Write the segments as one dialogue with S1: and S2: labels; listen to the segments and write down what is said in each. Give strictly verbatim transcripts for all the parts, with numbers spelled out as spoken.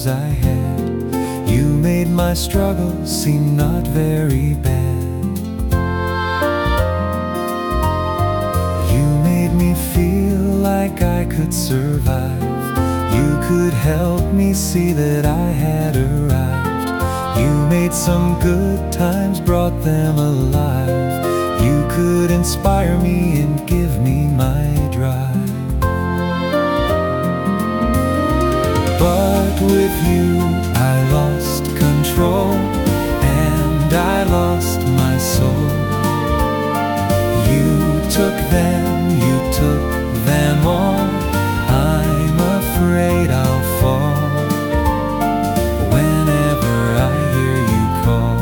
S1: I had. You made my struggles seem not very bad. You made me feel like I could survive. You could help me see that I had arrived. You made some good times, brought them alive. You could inspire me and give me my drive. But with you I lost control, and I lost my soul. You took them, you took them all. I'm afraid I'll fall whenever I hear you call.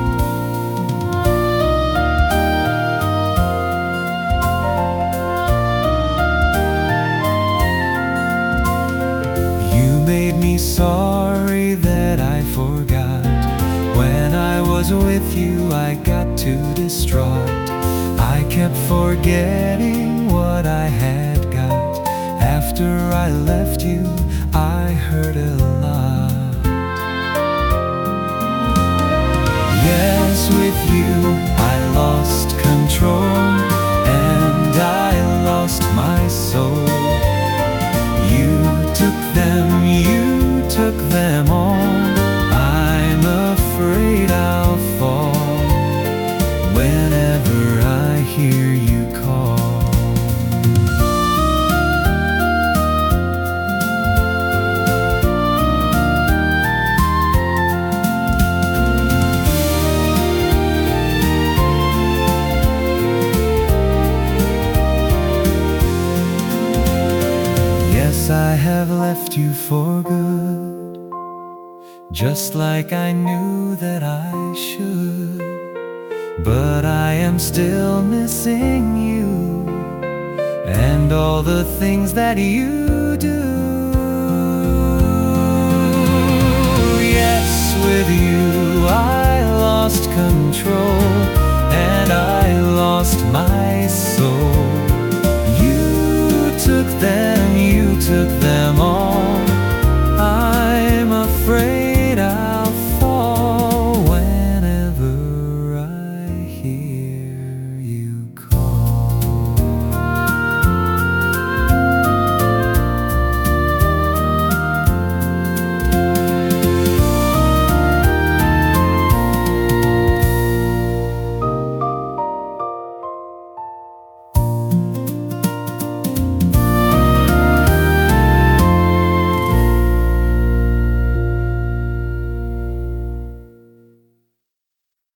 S1: You made me sorry that I forgot. When I was with you I got too distraught. I kept forgetting what I had got. After I left you I hurt a lot. Yes, with you I lost control, and I lost my soul. You took them, you took them all. I'm afraid I'll fall whenever I hear you call. Yes, I have left you for good, just like I knew that I should. But I am still missing you, and all the things that you do.